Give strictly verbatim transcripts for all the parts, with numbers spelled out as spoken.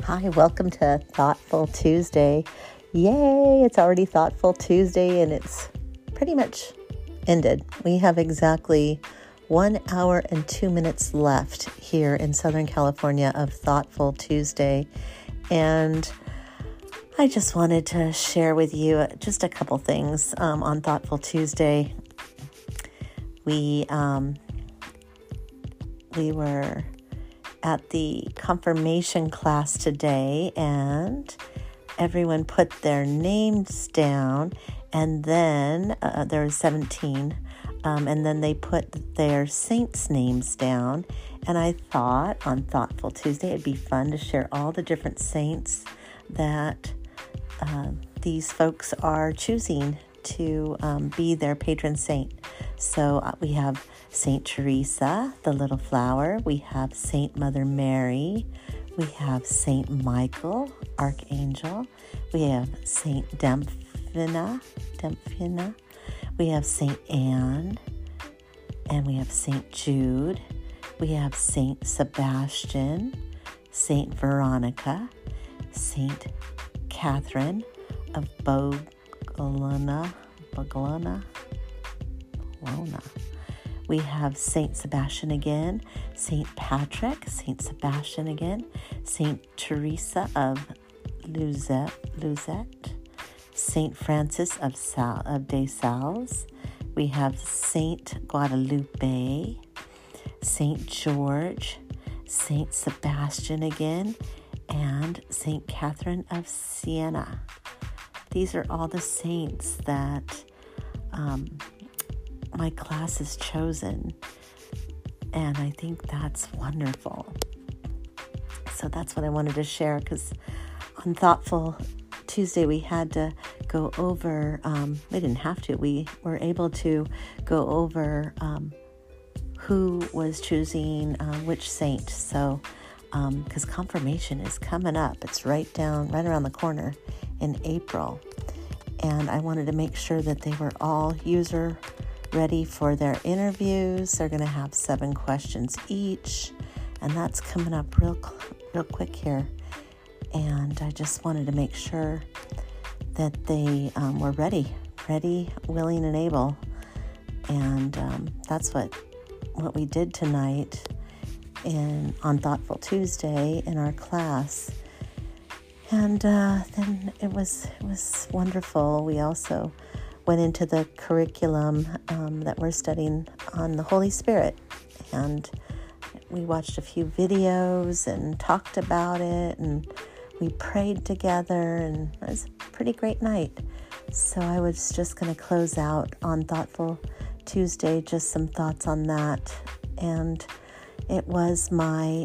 Hi, welcome to Thoughtful Tuesday. Yay, it's already Thoughtful Tuesday and it's pretty much ended. We have exactly one hour and two minutes left here in Southern California of Thoughtful Tuesday. And I just wanted to share with you just a couple things um, on Thoughtful Tuesday. We, um, we were at the confirmation class today, and everyone put their names down, and then uh, there were seventeen, um, and then they put their saints' names down. And I thought on Thoughtful Tuesday it'd be fun to share all the different saints that uh, these folks are choosing to um, be their patron saint. So uh, we have Saint Teresa, the little flower. We have Saint Mother Mary. We have Saint Michael, Archangel. We have Saint Dymphna, Dymphna. We have Saint Anne, and we have Saint Jude. We have Saint Sebastian, Saint Veronica, Saint Catherine of Boglona, Boglona, Boglona. We have Saint Sebastian again, Saint Patrick, Saint Sebastian again, Saint Teresa of Lizette, Lizette, Saint Francis of, Sal, of de Sales. We have Saint Guadalupe, Saint George, Saint Sebastian again, and Saint Catherine of Siena. These are all the saints that um, my class has chosen, and I think that's wonderful. So that's what I wanted to share, because on Thoughtful Tuesday we had to go over, um, we didn't have to, we were able to go over um, who was choosing uh, which saint. So because um, confirmation is coming up, it's right down, right around the corner in April, and I wanted to make sure that they were all user ready for their interviews. They're going to have seven questions each, and that's coming up real real quick here. And I just wanted to make sure that they um, were ready, ready, willing, and able. And um, that's what what we did tonight in on Thoughtful Tuesday in our class. And uh, then it was it was wonderful. We also went into the curriculum um, that we're studying on the Holy Spirit, and we watched a few videos and talked about it, and we prayed together, and it was a pretty great night. So I was just going to close out on Thoughtful Tuesday, just some thoughts on that. And it was my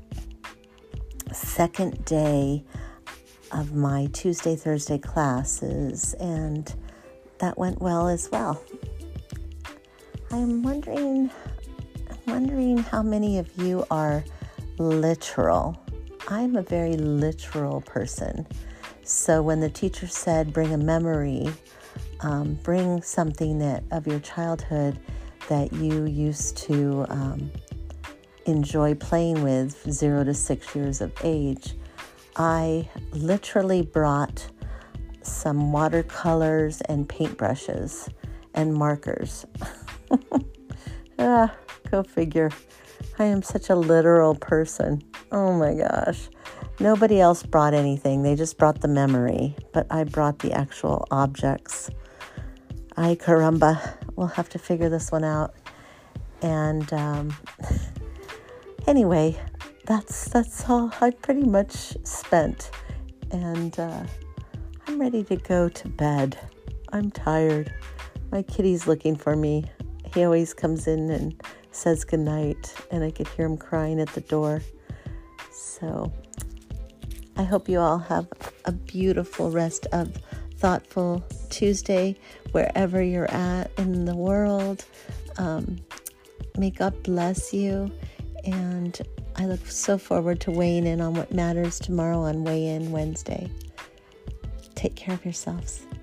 second day of my Tuesday, Thursday classes, and that went well as well. I'm wondering, I'm wondering how many of you are literal. I'm a very literal person. So when the teacher said, bring a memory, um, bring something that of your childhood that you used to um, enjoy playing with, zero to six years of age, I literally brought some watercolors and paintbrushes and markers. ah, go figure. I am such a literal person. Oh my gosh. Nobody else brought anything. They just brought the memory, but I brought the actual objects. Ay caramba. We'll have to figure this one out. And um, anyway, that's that's all I pretty much spent. And uh, I'm ready to go to bed. I'm tired. My kitty's looking for me. He always comes in and says goodnight, and I could hear him crying at the door. So I hope you all have a beautiful rest of Thoughtful Tuesday, wherever you're at in the world. Um, may God bless you, and I look so forward to weighing in on what matters tomorrow on Weigh In Wednesday. Take care of yourselves.